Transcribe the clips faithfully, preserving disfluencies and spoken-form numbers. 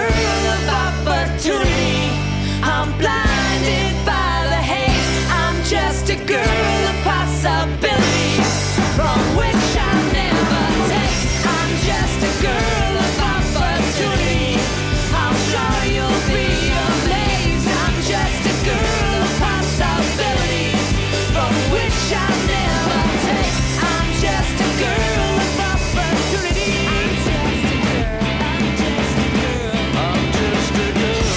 girl of opportunity. I'm blinded by the haze. I'm just a girl of possibilities from which I'll never take. I'm just a girl of opportunity. I'm sure you'll be amazed. I'm just a girl of possibilities from which I'll never take. I'm just a girl of opportunity. I'm just a girl. I'm just a girl.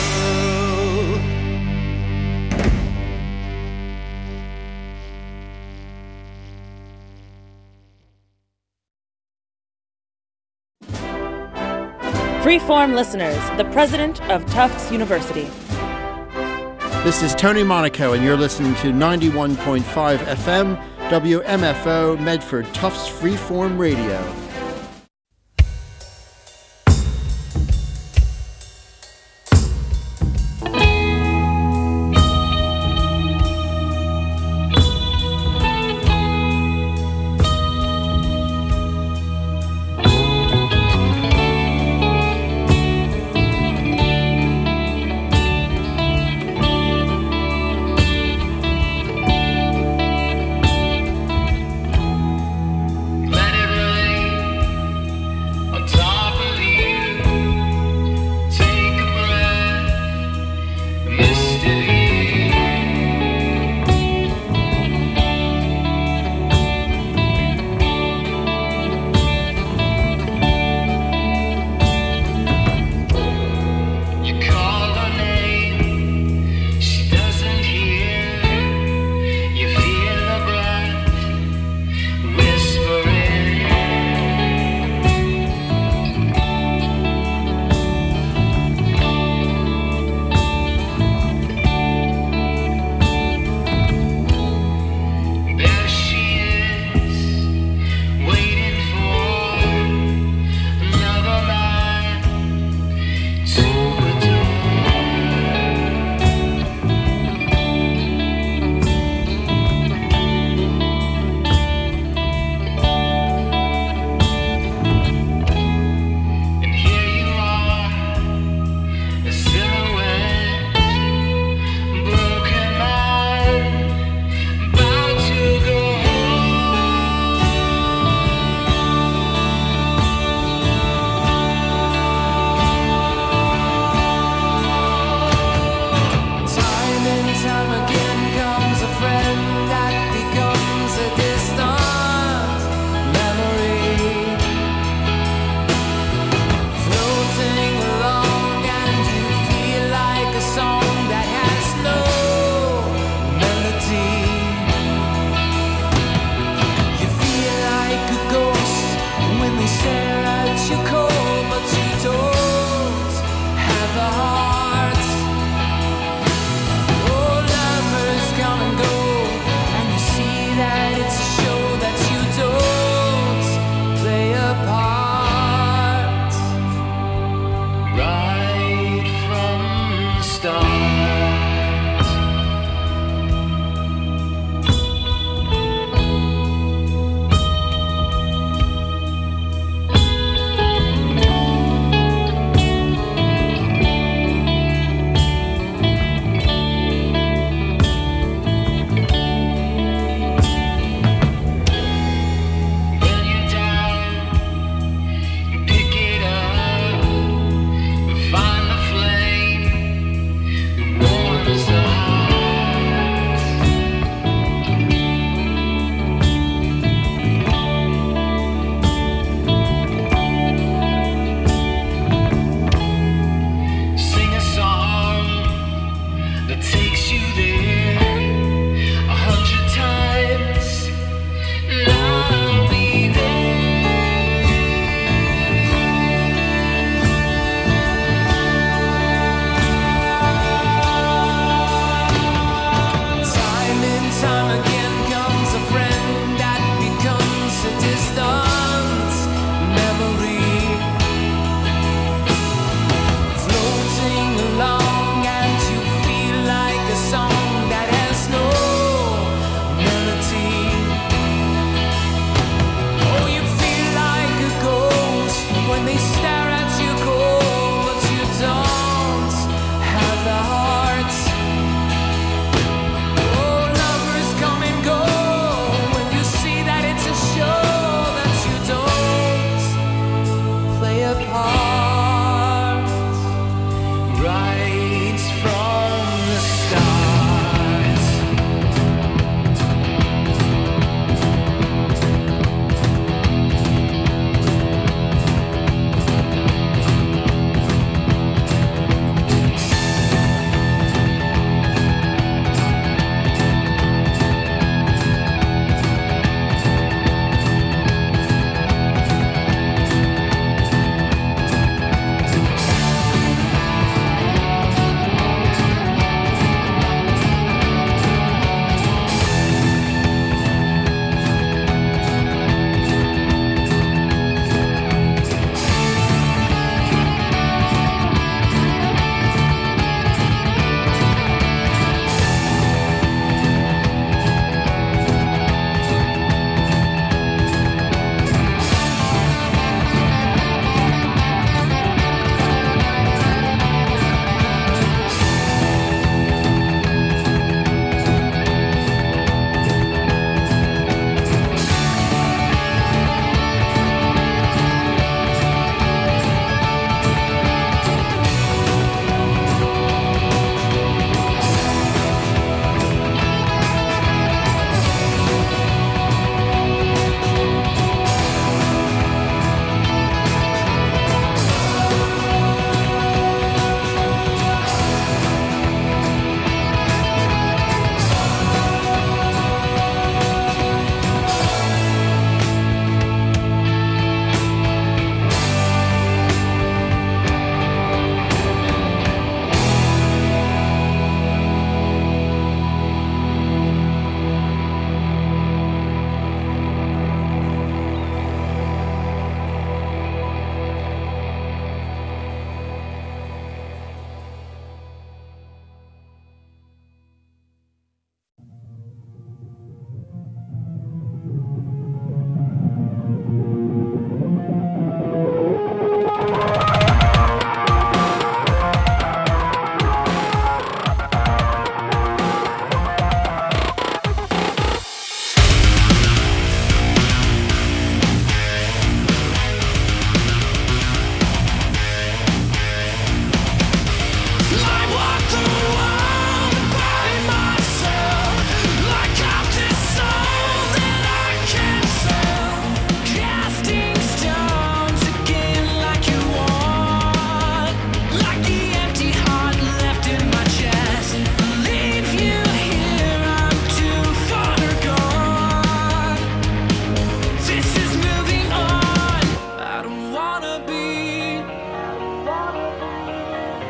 Freeform listeners, the president of Tufts University. This is Tony Monaco, and you're listening to ninety-one point five F M, W M F O, Medford, Tufts Freeform Radio. Let it rain.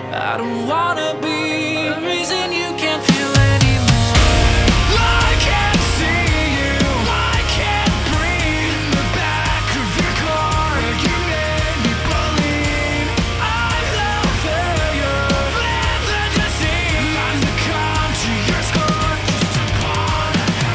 I don't wanna be the reason you can't feel anymore. I can't see you, I can't breathe. In the back of your car, you made me believe I'm the failure, live the disease. I'm the country, your score, just a part of your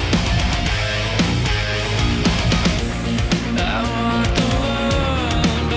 I want the world,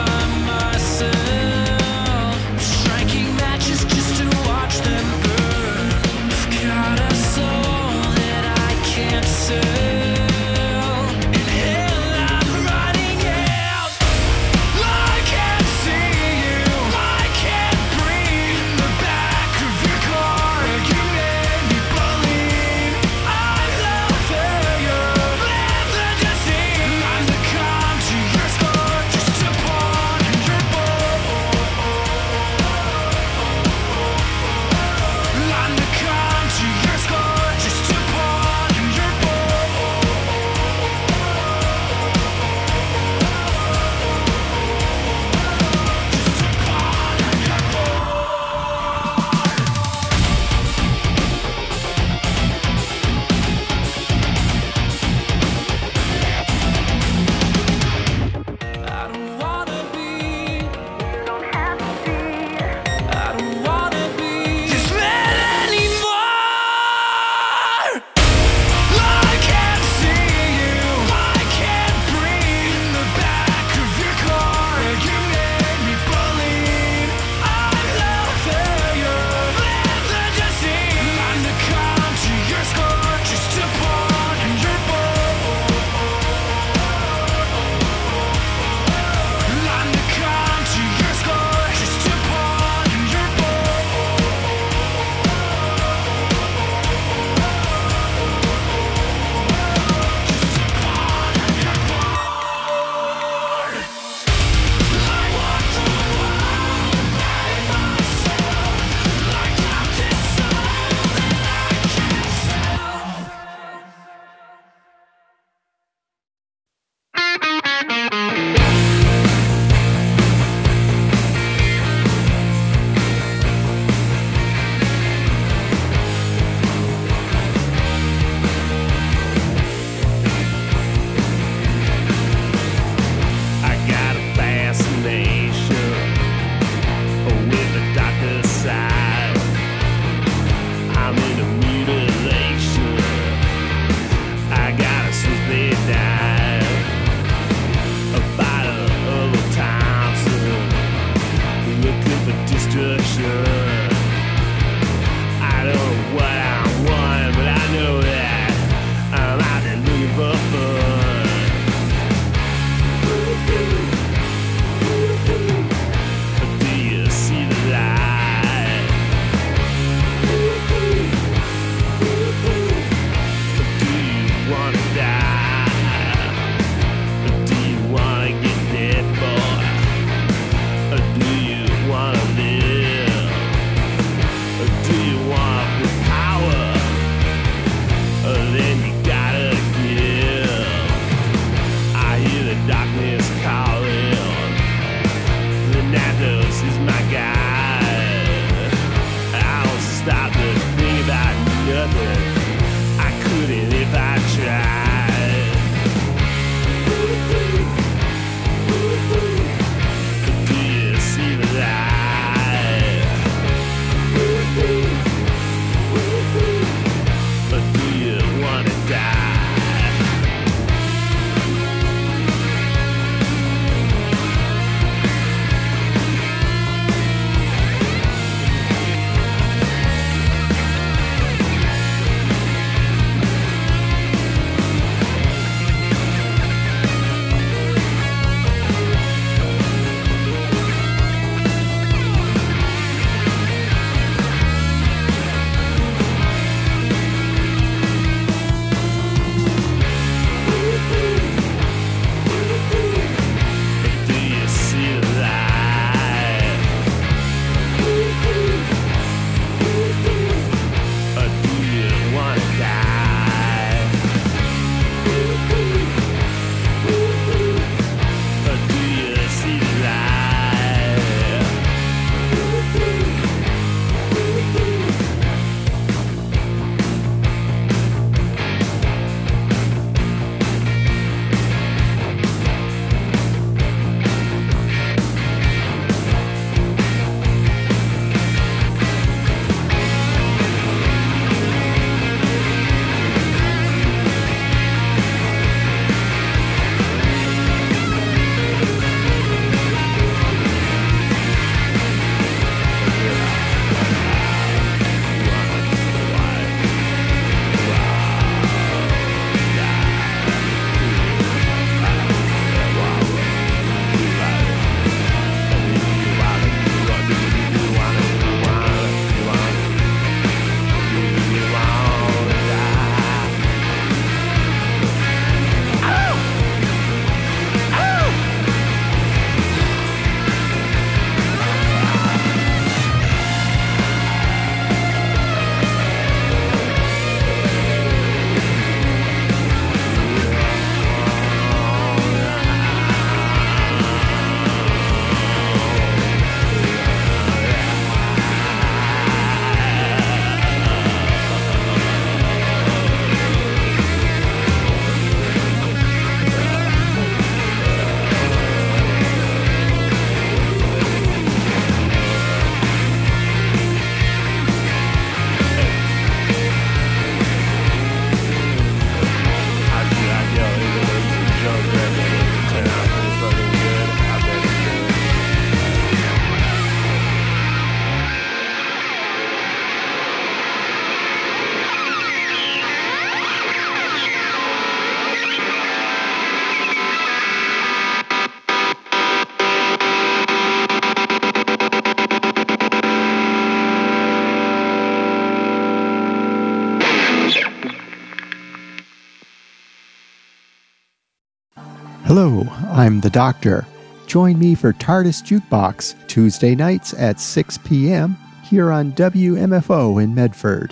Hello, I'm the Doctor. Join me for TARDIS Jukebox Tuesday nights at six p.m. here on W M F O in Medford.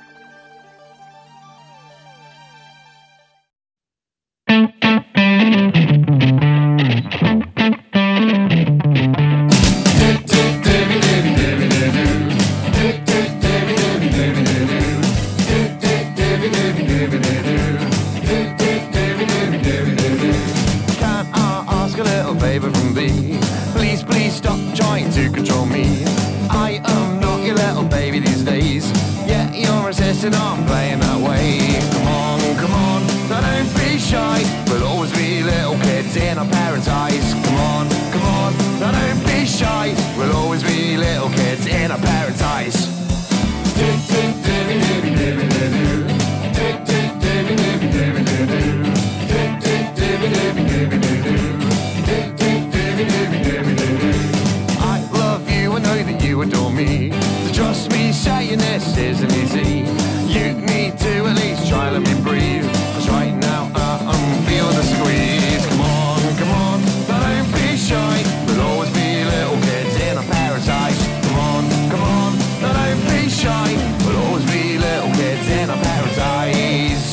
I'm playing that way. Come on, come on, now don't be shy. We'll always be little kids in our parents' eyes. Come on, come on, now don't be shy. We'll always be little kids in our parents' eyes. I love you, I know that you adore me. So trust me, saying this isn't easy. You need to at least try, let me breathe. Cause right now uh, I'm feeling the squeeze. Come on, come on, now don't be shy. We'll always be little kids in our parents' eyes. Come on, come on, now don't be shy. We'll always be little kids in our parents' eyes.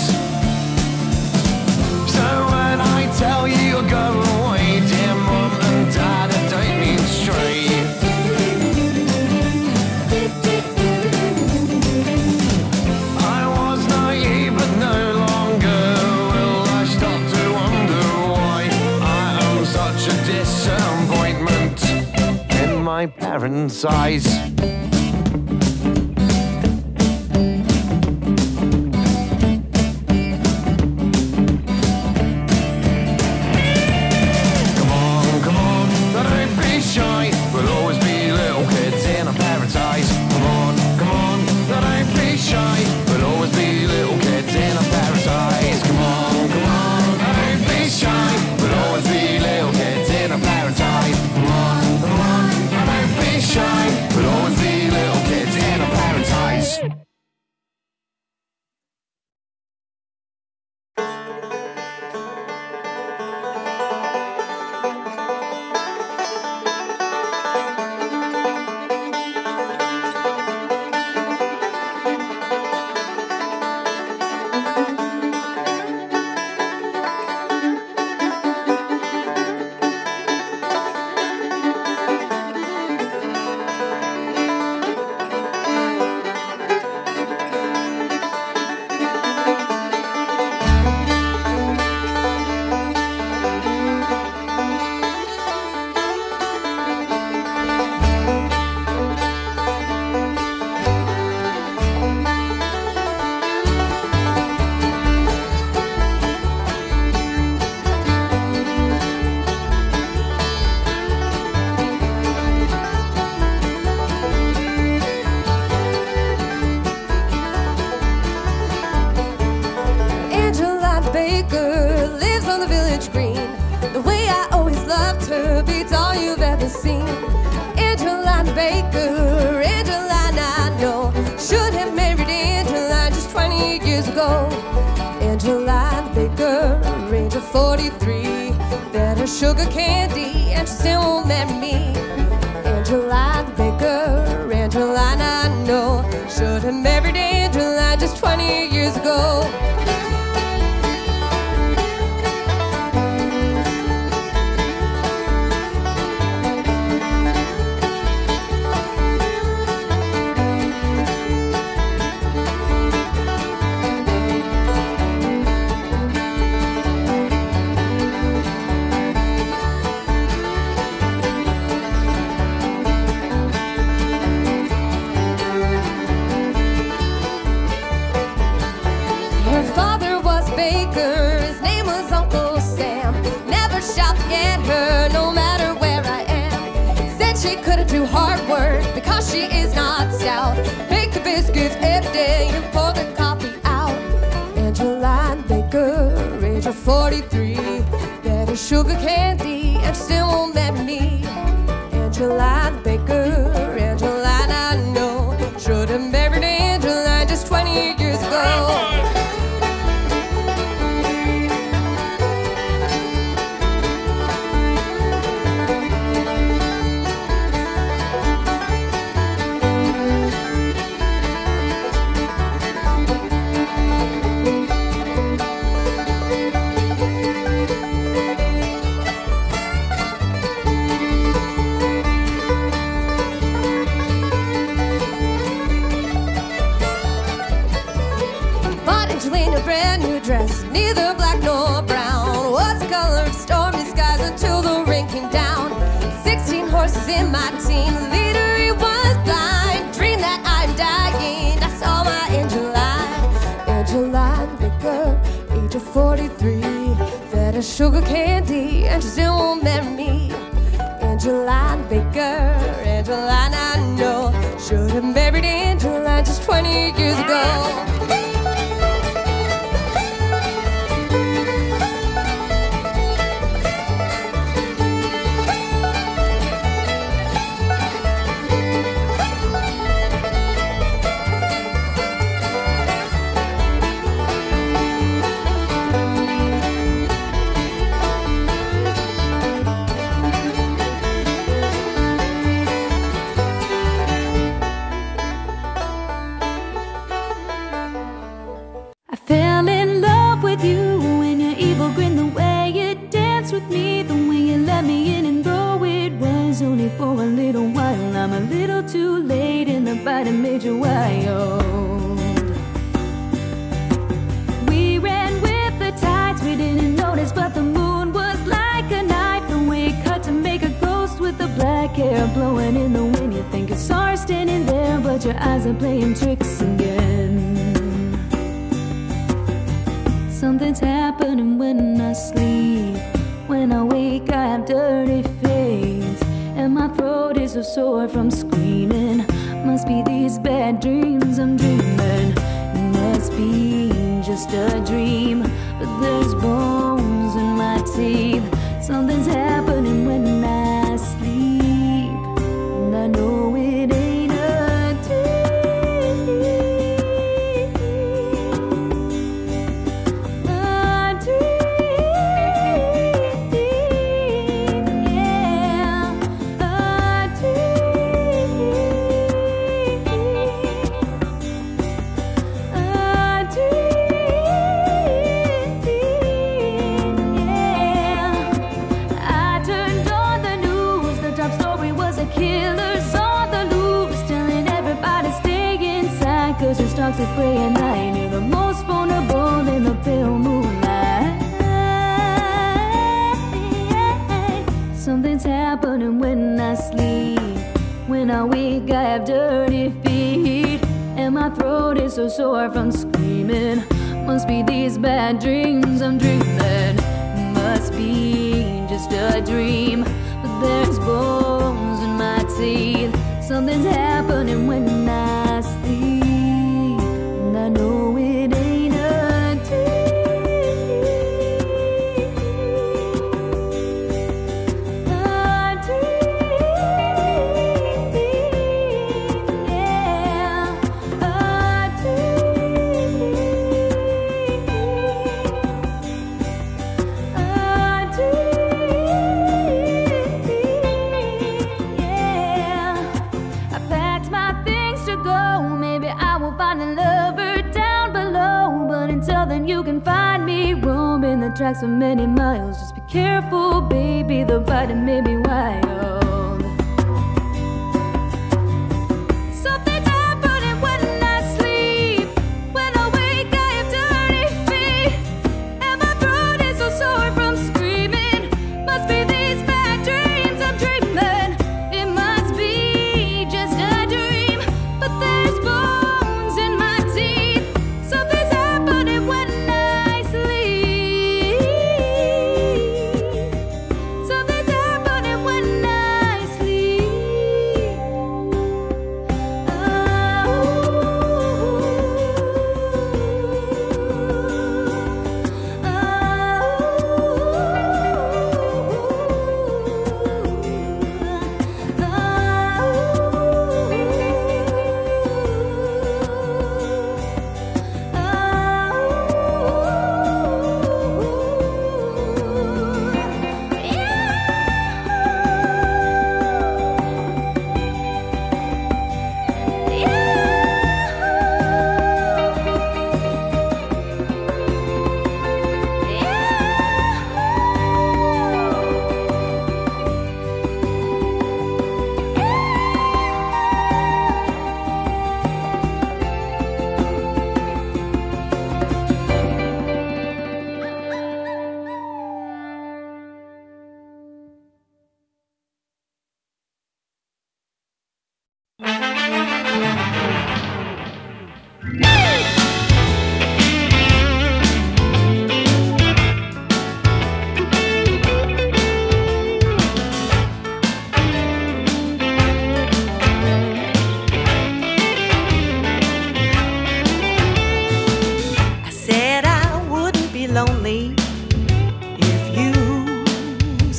So when I tell you you'll go away, dear mum and dad, I don't mean straight. Disappointment in my parents' eyes. Come on, come on, don't be shy. We'll always be little kids in our parents' eyes. Come on, come on, don't be shy. We'll always be little kids in our parents' eyes. Come on, come on, don't be shy. We'll always be little kids in our parents' eyes. Come on, come on, don't be shy. We'll always be little kids in our parents' eyes. Baker, Angeline, I know, should have married Angeline just twenty years ago. Angeline Baker, age of forty-three, fed her sugar candy and she still won't marry me. Angeline Baker, Angeline, I know, should have married Angeline just twenty years ago. Do hard work because she is not stout. Bake the biscuits every day and pour the coffee out. Angeline Baker, age of forty-three, fed her sugar candy and she still won't marry me. Angeline Baker, Angeline, I know, should have married Angeline just twenty years ago. neither black nor brown. Was the color of stormy skies until the rain came down. Sixteen horses in my team, the leader he was blind. Dreamed that I'm dying, I saw my Angeline. Angeline Baker, age of forty-three, fed her sugar candy and she still won't marry me. Angeline Baker, Angeline I know, should have married Angeline just twenty years ago. For a little while, I'm a little too late in the fight and made you wild. We ran with the tides, we didn't notice, but the moon was like a knife. The way it cut to make a ghost with the black hair blowing in the wind. You think you saw her standing there, but your eyes are playing tricks again. Something's happening when I sleep. When I wake, I have dirty face, and my throat is so sore from screaming. Must be these bad dreams I'm dreaming. It must be just a dream, but there's bones in my teeth. Something's happening when I sleep, and I know it ain't a dream. A dream. Toxic prey, and I knew the most vulnerable in the pale moonlight. Something's happening when I sleep. When I wake, I have dirty feet, and my throat is so sore from screaming. Must be these bad dreams I'm dreaming. Must be just a dream, but there's bones in my teeth. Something's happening when I sleep. I know it ain't a dream. A dream, yeah. A dream. A dream, yeah. I packed my things to go. Maybe I will find a lover down below, but until then you can find me roaming the tracks for many miles. Just be careful, baby, the bite may be wild. Something's happening when I sleep. When I wake, I have dirty feet, and my throat is so sore from screaming. Must be these bad dreams I'm dreaming. It must be just a dream, but there's bones in my teeth. Something's happening when I sleep. Something's happening when I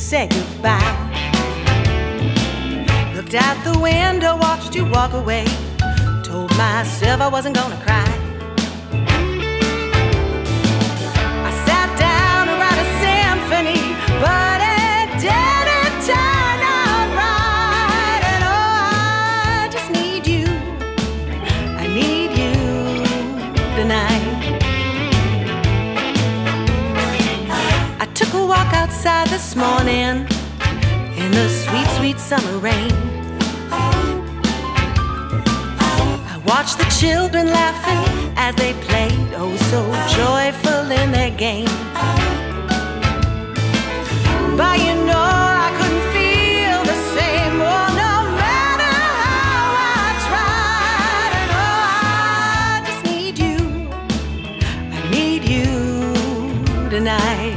say goodbye. Looked out the window, watched you walk away. Told myself I wasn't gonna cry. I sat down to write a symphony, but it didn't turn out right. And oh, I just need you. I need you tonight. I took a walk outside this morning in the sweet, sweet summer rain. I watched the children laughing as they played, oh so joyful in their game. But you know I couldn't feel the same, oh no matter how I tried. And oh, I just need you, I need you tonight.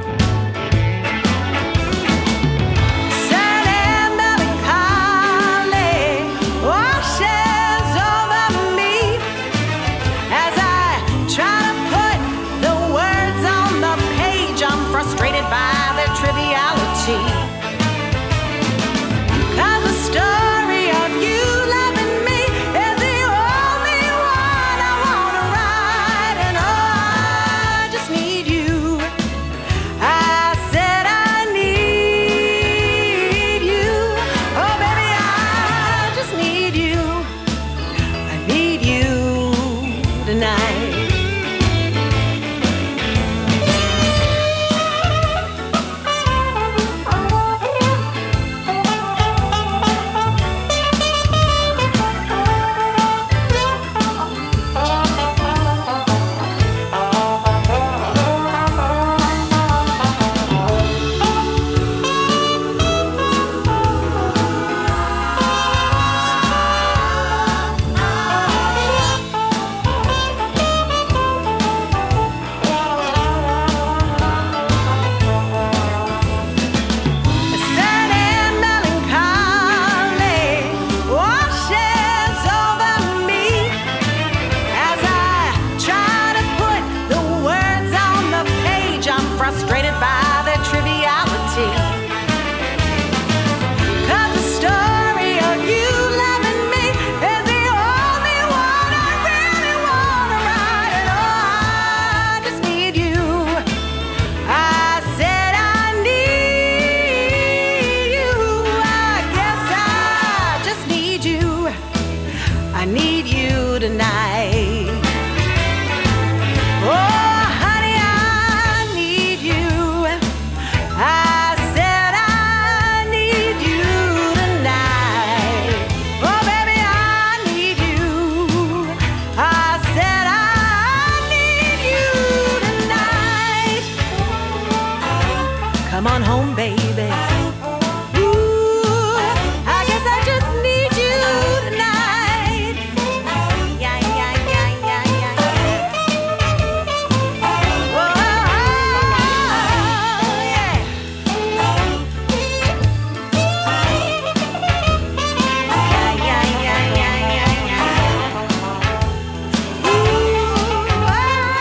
Come on home, baby. Ooh, I guess I just need you tonight. Yeah, yeah, yeah, yeah, yeah, yeah. Oh, yeah. Yeah, yeah, yeah, yeah, yeah, yeah. Ooh, oh,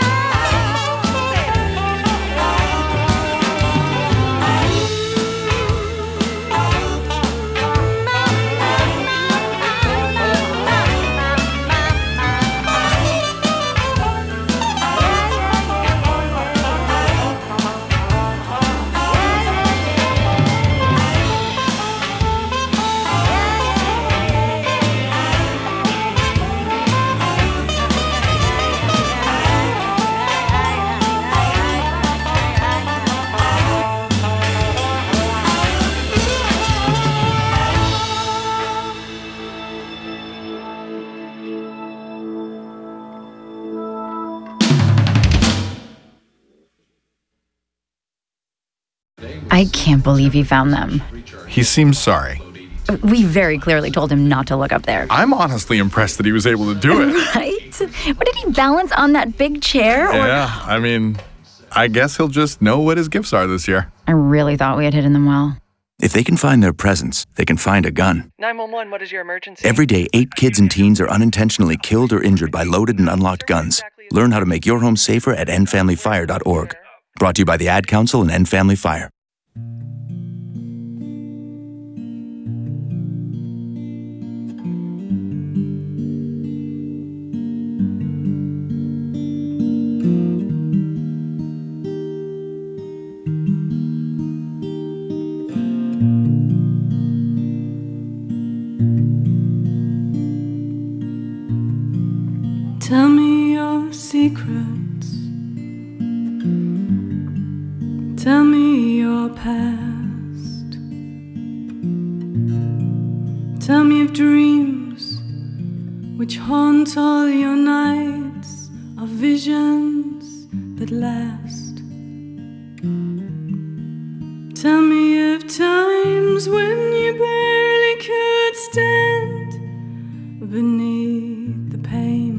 I can't believe he found them. He seems sorry. We very clearly told him not to look up there. I'm honestly impressed that he was able to do it. Right? What, did he balance on that big chair? Or... Yeah, I mean, I guess he'll just know what his gifts are this year. I really thought we had hidden them well. If they can find their presents, they can find a gun. nine one one, what is your emergency? Every day, eight kids and teens are unintentionally killed or injured by loaded and unlocked guns. Learn how to make your home safer at end family fire dot org. Brought to you by the Ad Council and End Family Fire. past. Tell me of dreams which haunt all your nights, of visions that last. Tell me of times when you barely could stand beneath the pain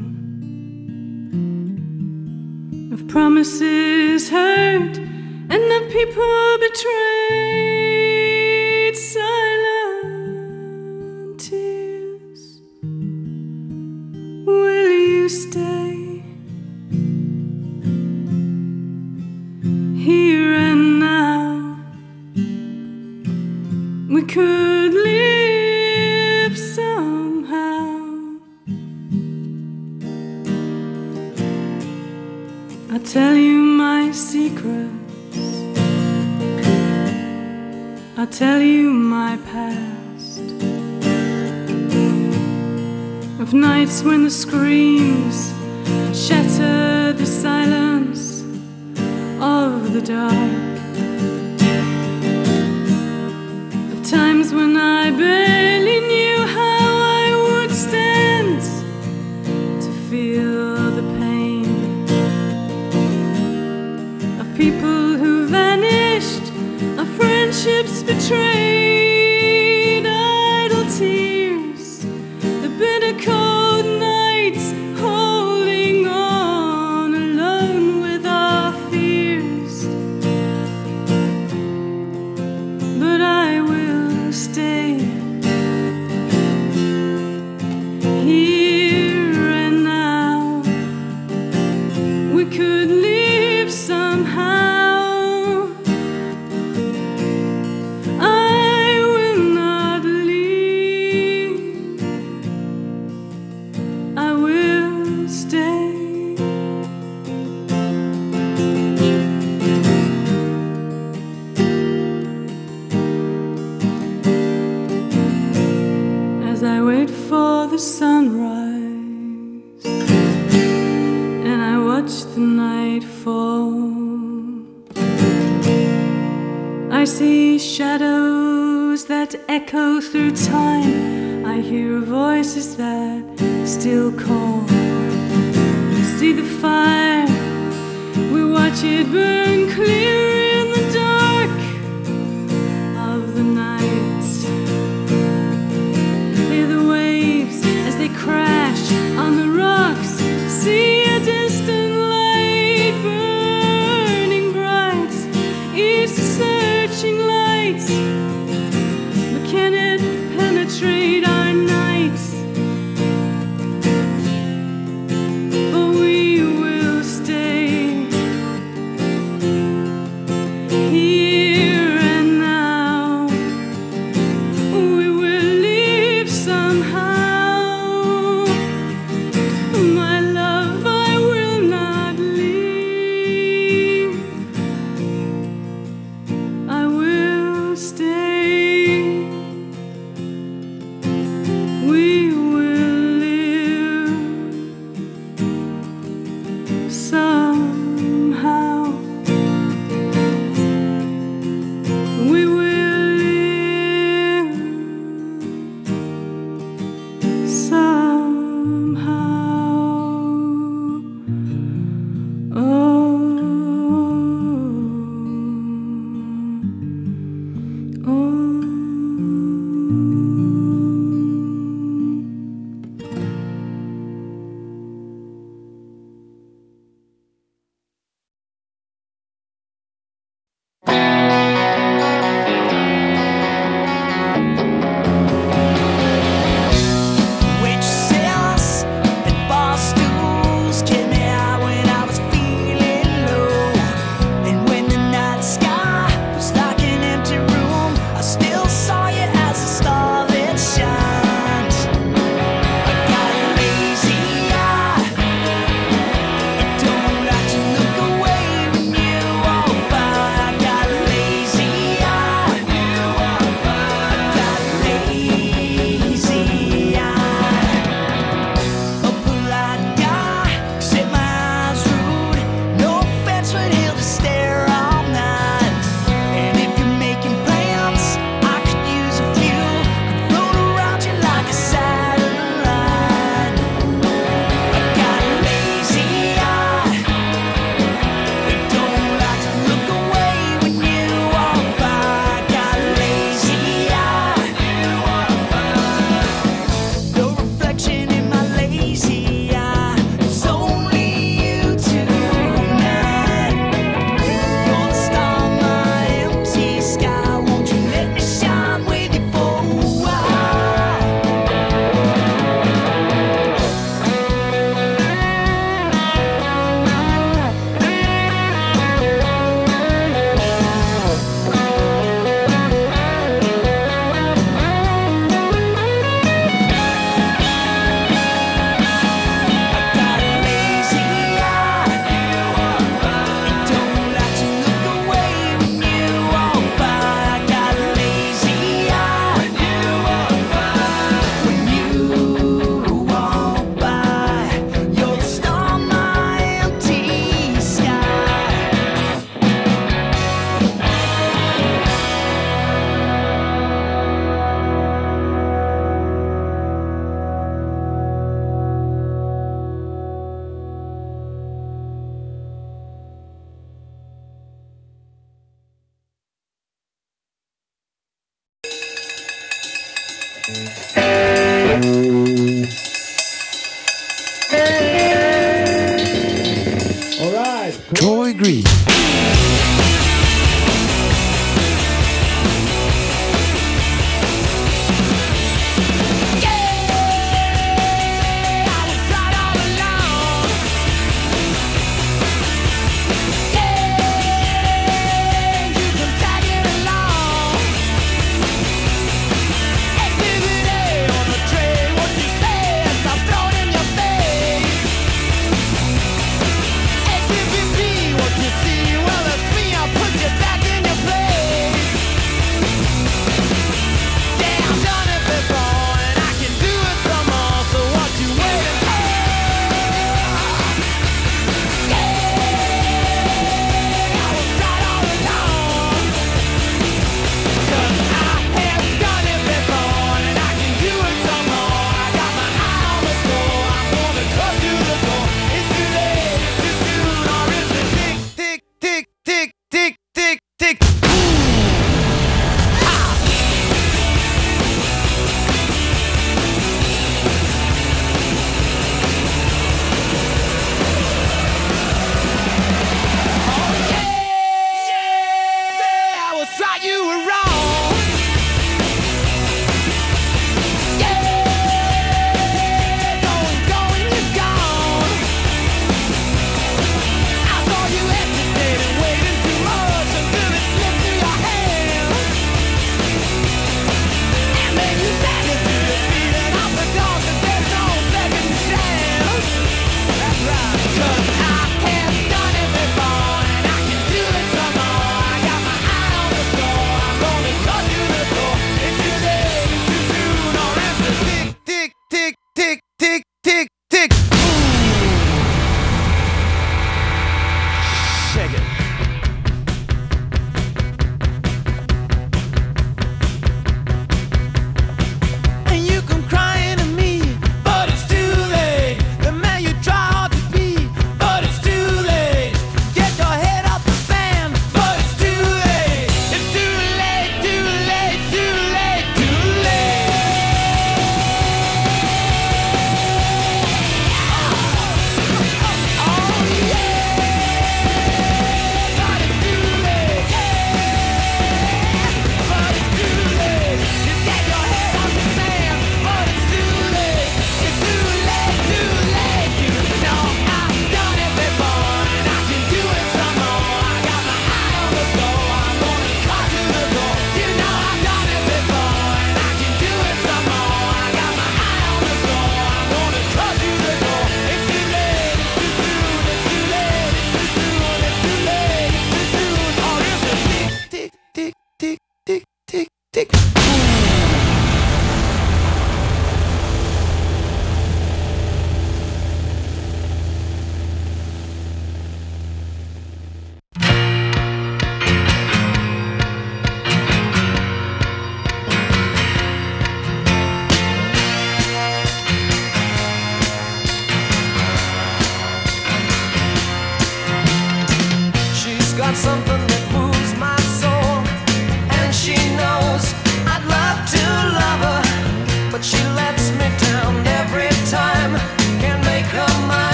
of promises hurt and of people betrayed. Silent tears, will you stay here and now? We could live somehow. I'll tell you my secrets, I'll tell you my past, of nights when the screams shatter the silence of the dark, of times when I barely knew how I would stand to feel the pain, of people who vanished, of friendships betrayed, idle tears, the bitter cold nights, holding on alone with our fears. But I will stay here and now. We could live somehow. Sunrise, and I watch the night fall. I see shadows that echo through time. I hear voices that still call. See the fire, we watch it burn clear in the dark of the night. They crash on the rocks, see a distant light burning bright. It's a searching light, but can it penetrate our nights? For we will stay All right. Troy Green.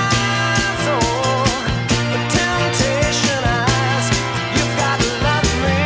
Love me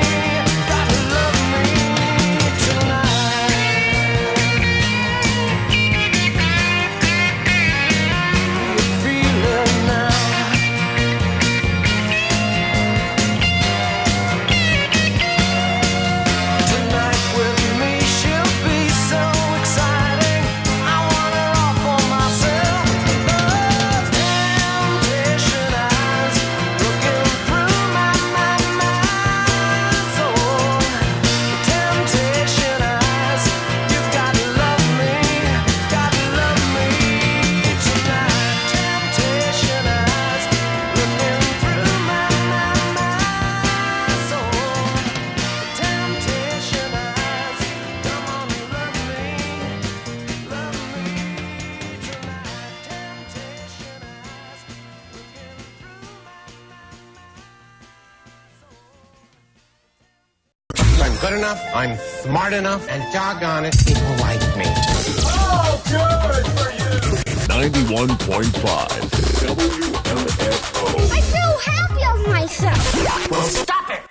I'm good enough, I'm smart enough, and doggone it, people like me. Oh, good for you! ninety-one point five W M F O. I feel happy of myself. Well, stop it!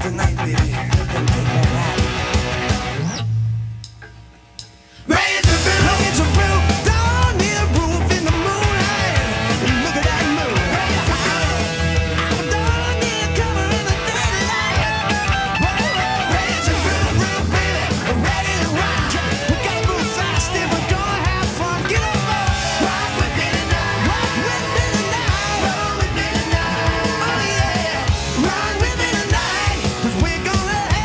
the night, baby. Let them take that ride. Raise the roof, raise the roof, down near roof in the moonlight. Look at that moon. I'm down near cover in the daylight. Raise the roof, roof, baby, ready to rock. We gotta move fast if we're gonna have fun. Get on board. Rock with me tonight. Rock with me tonight. Roll with me tonight. Oh yeah. Rock with me tonight. 'Cause we're gonna have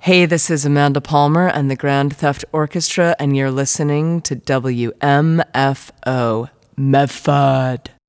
Hey, this is Amanda Palmer and the Grand Theft Orchestra, and you're listening to W M F O Medford.